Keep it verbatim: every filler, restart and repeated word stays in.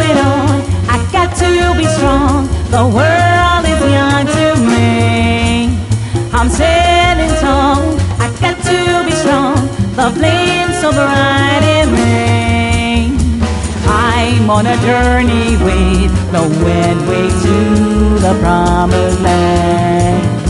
it on. I got to be strong. The world is young to me. I'm standing tall. I got to be strong. The flame so bright in me. I'm on a journey with the wind way to the promised land.